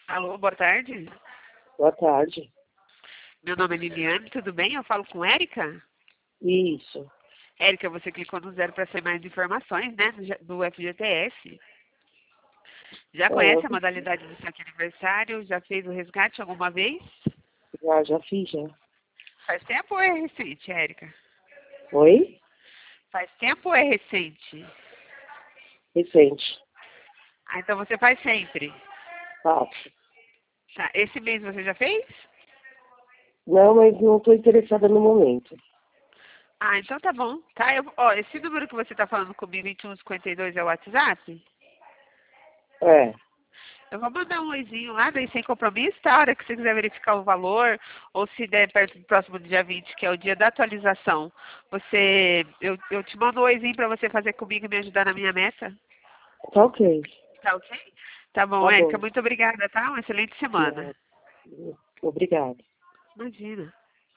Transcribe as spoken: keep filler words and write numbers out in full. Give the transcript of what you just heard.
Alô, boa tarde. Boa tarde. Meu nome é Liliane, tudo bem? Eu falo com Érica? Isso. Érica, você clicou no zero para ter mais informações, né, do G- do F G T S. Já É, eu conhece a modalidade do saque aniversário? Já fez o resgate alguma vez? já, já fiz, já. Faz tempo ou é recente, Érica? Oi? Faz tempo ou é recente? Recente. Ah, então você faz sempre. Faço. Tá, esse mês você já fez? Não, mas não estou interessada no momento. Ah, então tá bom. Tá, eu, ó, esse número que você tá falando comigo, vinte e um cinquenta e dois, é o WhatsApp? É. Eu vou mandar um oizinho lá, daí sem compromisso, tá? A hora que você quiser verificar o valor, ou se der perto do próximo dia vinte, que é o dia da atualização, você, eu, eu te mando um oizinho pra você fazer comigo e me ajudar na minha meta. Tá ok. Tá ok? Tá bom, Tá Érica, bom. muito obrigada, tá? Uma excelente semana. Não, obrigada. Imagina.